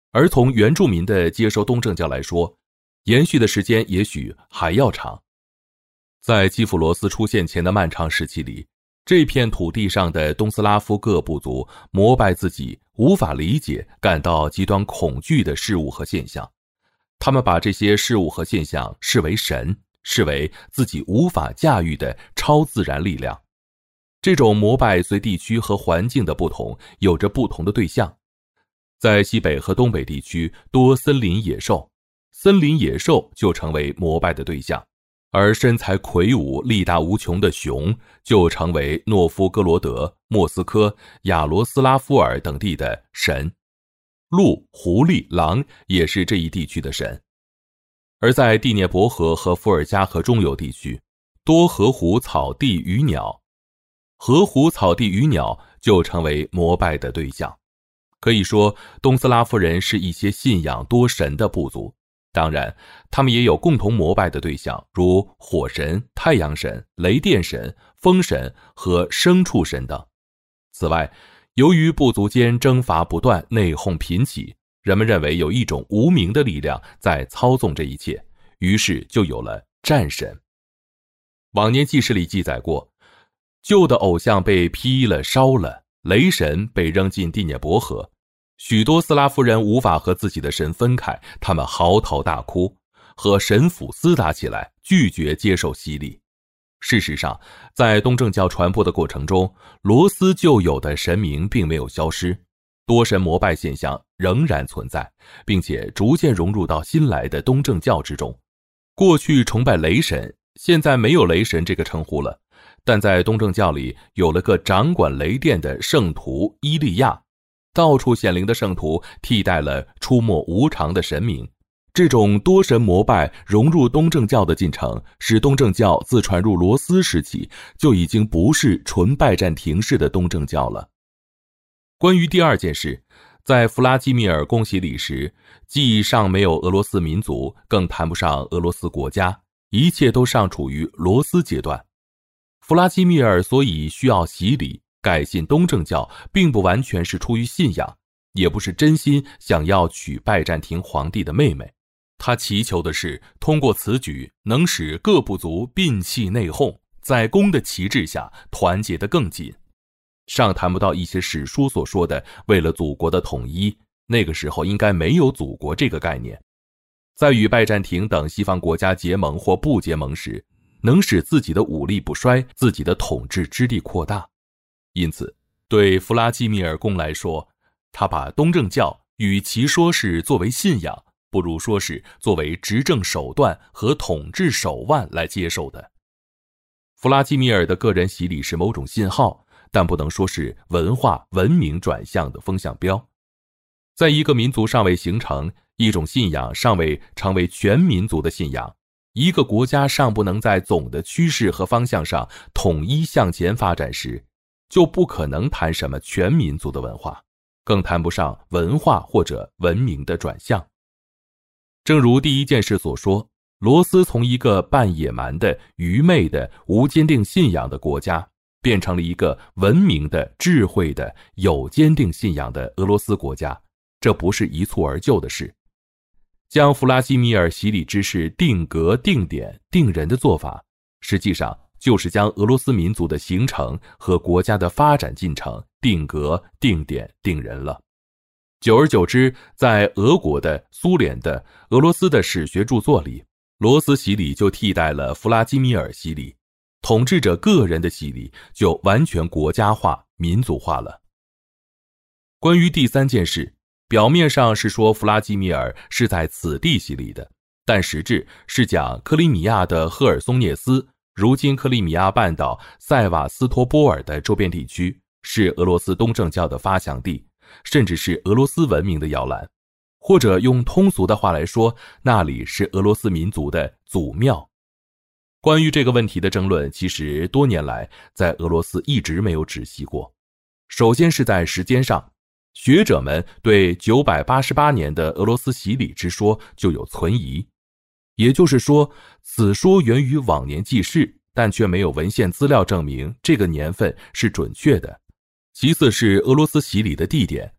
而从原住民的接收东正教来说，延续的时间也许还要长。在基辅罗斯出现前的漫长时期里，这片土地上的东斯拉夫各部族膜拜自己无法理解、感到极端恐惧的事物和现象，他们把这些事物和现象视为神，视为自己无法驾驭的超自然力量。这种膜拜随地区和环境的不同，有着不同的对象。在西北和东北地区多森林野兽，森林野兽就成为膜拜的对象，而身材魁梧、力大无穷的熊就成为诺夫哥罗德、莫斯科、亚罗斯拉夫尔等地的神。鹿、狐狸、狼也是这一地区的神。而在第聂伯河和伏尔加河中游地区，多河湖草地鱼鸟，河湖草地鱼鸟就成为膜拜的对象。可以说，东斯拉夫人是一些信仰多神的部族，当然他们也有共同膜拜的对象，如火神、太阳神、雷电神、风神和牲畜神等。此外，由于部族间征伐不断，内讧频起，人们认为有一种无名的力量在操纵这一切，于是就有了战神。往年纪事里记载过，旧的偶像被劈了烧了，雷神被扔进第聂伯河，许多斯拉夫人无法和自己的神分开，他们嚎啕大哭，和神府厮打起来，拒绝接受洗礼。事实上，在东正教传播的过程中，罗斯旧有的神明并没有消失，多神膜拜现象仍然存在，并且逐渐融入到新来的东正教之中。过去崇拜雷神，现在没有雷神这个称呼了，但在东正教里有了个掌管雷电的圣徒伊利亚，到处显灵的圣徒替代了出没无常的神明。这种多神膜拜融入东正教的进程，使东正教自传入罗斯时期就已经不是纯拜占庭式的东正教了。关于第二件事，在弗拉基米尔公洗礼时，既尚没有俄罗斯民族，更谈不上俄罗斯国家，一切都尚处于罗斯阶段。弗拉基米尔所以需要洗礼改信东正教，并不完全是出于信仰，也不是真心想要娶拜占庭皇帝的妹妹，他祈求的是通过此举能使各部族摒弃内讧，在公的旗帜下团结得更紧。尚谈不到一些史书所说的为了祖国的统一，那个时候应该没有祖国这个概念。在与拜占庭等西方国家结盟或不结盟时，能使自己的武力不衰，自己的统治之地扩大。因此，对弗拉基米尔公来说，他把东正教与其说是作为信仰，不如说是作为执政手段和统治手腕来接受的。弗拉基米尔的个人洗礼是某种信号，但不能说是文化文明转向的风向标。在一个民族尚未形成，一种信仰尚未成为全民族的信仰，一个国家尚不能在总的趋势和方向上统一向前发展时，就不可能谈什么全民族的文化，更谈不上文化或者文明的转向。正如第一件事所说，罗斯从一个半野蛮的、愚昧的、无坚定信仰的国家，变成了一个文明的、智慧的、有坚定信仰的俄罗斯国家，这不是一蹴而就的事。将弗拉基米尔洗礼之事定格、定点、定人的做法，实际上就是将俄罗斯民族的形成和国家的发展进程定格、定点、定人了。久而久之，在俄国的、苏联的、俄罗斯的史学著作里，罗斯洗礼就替代了弗拉基米尔洗礼，统治者个人的洗礼就完全国家化、民族化了。关于第三件事，表面上是说弗拉基米尔是在此地洗礼的，但实质是讲克里米亚的赫尔松涅斯，如今克里米亚半岛塞瓦斯托波尔的周边地区，是俄罗斯东正教的发祥地，甚至是俄罗斯文明的摇篮，或者用通俗的话来说，那里是俄罗斯民族的祖庙。关于这个问题的争论，其实多年来在俄罗斯一直没有止息过。首先是在时间上，学者们对988年的俄罗斯洗礼之说就有存疑，也就是说，此说源于往年记事，但却没有文献资料证明这个年份是准确的。其次是俄罗斯洗礼的地点，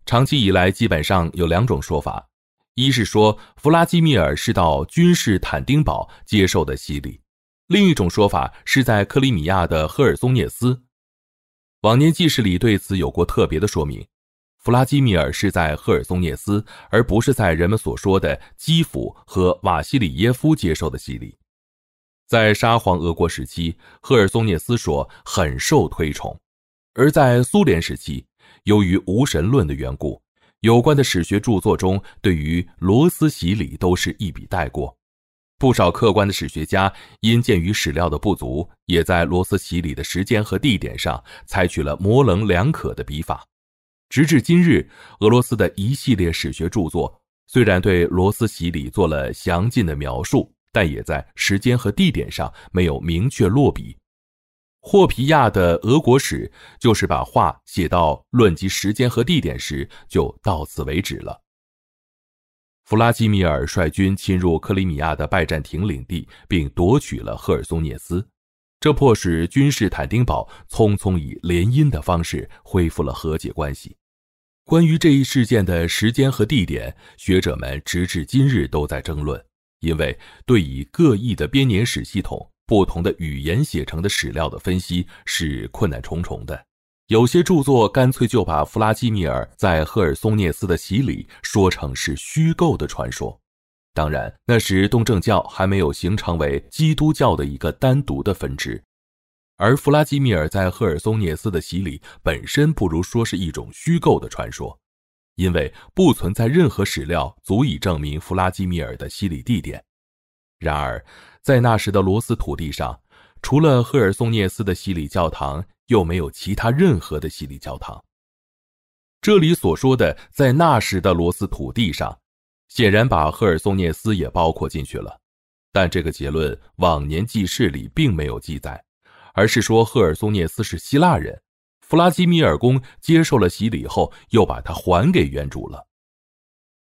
长期以来基本上有2种说法，一是说弗拉基米尔是到君士坦丁堡接受的洗礼，另一种说法是在克里米亚的赫尔松涅斯。往年纪事里对此有过特别的说明，弗拉基米尔是在赫尔松涅斯，而不是在人们所说的基辅和瓦西里耶夫接受的洗礼。在沙皇俄国时期，赫尔松涅斯说很受推崇，而在苏联时期，由于无神论的缘故，有关的史学著作中对于罗斯洗礼都是一笔带过。不少客观的史学家因鉴于史料的不足，也在罗斯洗礼的时间和地点上采取了模棱两可的笔法。直至今日，俄罗斯的一系列史学著作虽然对罗斯洗礼做了详尽的描述，但也在时间和地点上没有明确落笔。霍皮亚的俄国史就是把话写到论及时间和地点时就到此为止了。弗拉基米尔率军侵入克里米亚的拜占庭领地，并夺取了赫尔松涅斯，这迫使君士坦丁堡匆匆以联姻的方式恢复了和解关系。关于这一事件的时间和地点，学者们直至今日都在争论，因为对以各异的编年史系统、不同的语言写成的史料的分析是困难重重的。有些著作干脆就把弗拉基米尔在赫尔松涅斯的洗礼说成是虚构的传说。当然，那时东正教还没有形成为基督教的一个单独的分支，而弗拉基米尔在赫尔松涅斯的洗礼本身不如说是一种虚构的传说，因为不存在任何史料足以证明弗拉基米尔的洗礼地点。然而，在那时的罗斯土地上，除了赫尔松涅斯的洗礼教堂，又没有其他任何的洗礼教堂。这里所说的在那时的罗斯土地上，显然把赫尔松涅斯也包括进去了，但这个结论往年记事里并没有记载，而是说赫尔松涅斯是希腊人，弗拉基米尔公接受了洗礼后又把它还给原主了。